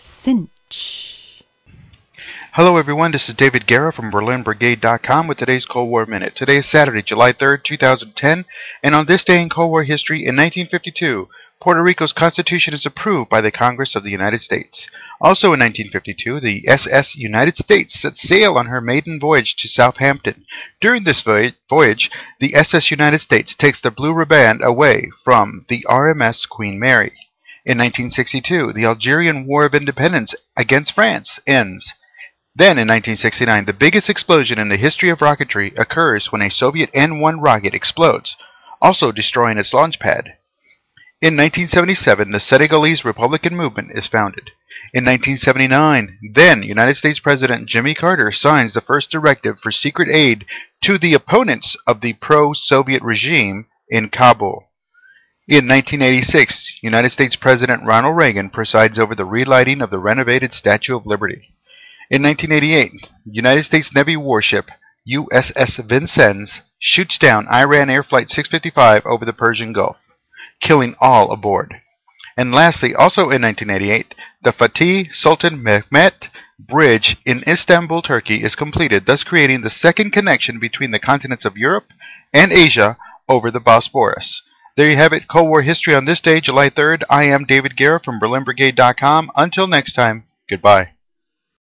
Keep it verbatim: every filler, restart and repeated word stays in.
Cinch. Hello everyone, this is David Guerra from Berlin Brigade dot com with today's Cold War Minute. Today is Saturday, July third, two thousand ten, and on this day in Cold War history, in nineteen fifty-two, Puerto Rico's Constitution is approved by the Congress of the United States. Also in nineteen fifty-two, the S S United States set sail on her maiden voyage to Southampton. During this voyage, the S S United States takes the blue riband away from the R M S Queen Mary. In nineteen sixty-two, the Algerian War of Independence against France ends. Then, in nineteen sixty-nine, the biggest explosion in the history of rocketry occurs when a Soviet N one rocket explodes, also destroying its launch pad. In nineteen seventy-seven, the Senegalese Republican movement is founded. In nineteen seventy-nine, then United States President Jimmy Carter signs the first directive for secret aid to the opponents of the pro-Soviet regime in Kabul. In nineteen eighty-six, United States President Ronald Reagan presides over the relighting of the renovated Statue of Liberty. In nineteen eighty-eight, United States Navy warship U S S Vincennes shoots down Iran Air Flight six fifty-five over the Persian Gulf, killing all aboard. And lastly, also in nineteen eighty-eight, the Fatih Sultan Mehmet Bridge in Istanbul, Turkey is completed, thus creating the second connection between the continents of Europe and Asia over the Bosphorus. There you have it, Cold War history on this day, July third. I am David Guerra from Berlin Brigade dot com. Until next time, goodbye.